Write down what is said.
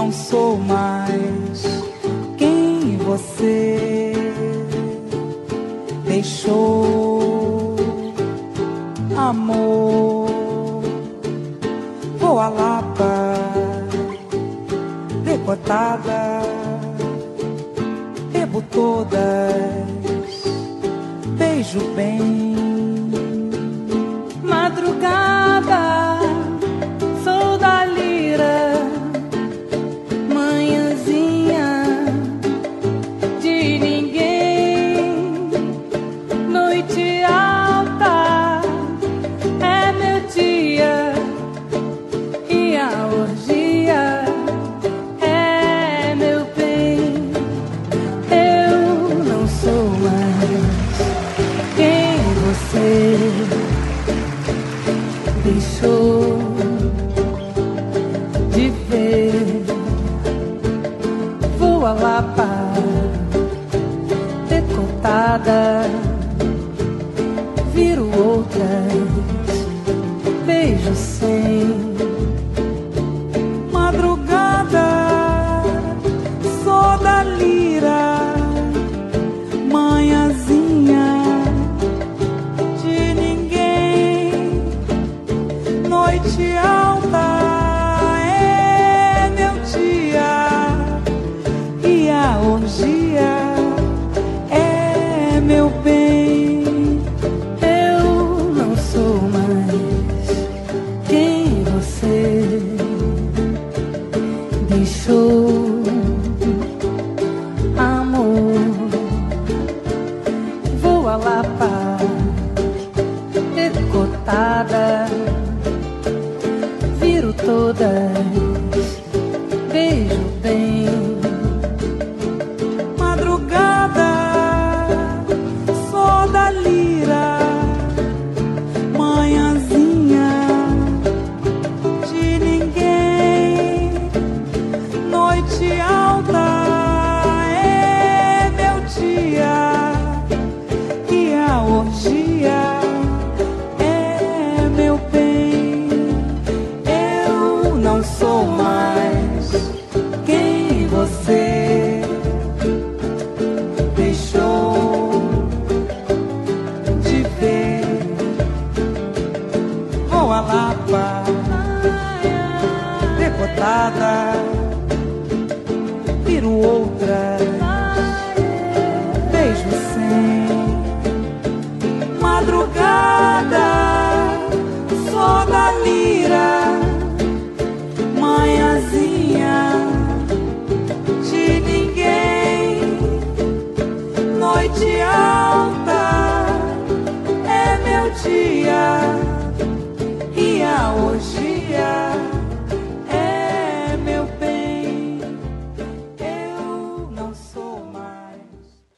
não sou mais quem você deixou. Amor, vou à Lapa, decotada, bebo todas, beijo bem. Madrugada, sou da lira, manhãzinha de ninguém. Noite alta é meu dia e a orgia é meu bem. Eu não sou mais quem você deixou de ver. Vou à Lapa, decotada, viro outras, beijo sem. Madrugada, sou da lira, manhãzinha de ninguém. Noite alta é meu dia e a orgia é meu bem. Eu não sou mais quem você deixou. Amor, vou à Lapa, decotada, viro todas, beijo bem. Madrugada, sou da lira, manhãzinha de ninguém. Noite alta é meu dia e a orgia é meu bem. Eu não sou mais quem você deixou de ver. Vou à Lapa, decotada, viro outras, beijo sem. Madrugada, sou da lira, manhãzinha de ninguém. Noite alta é meu dia e a orgia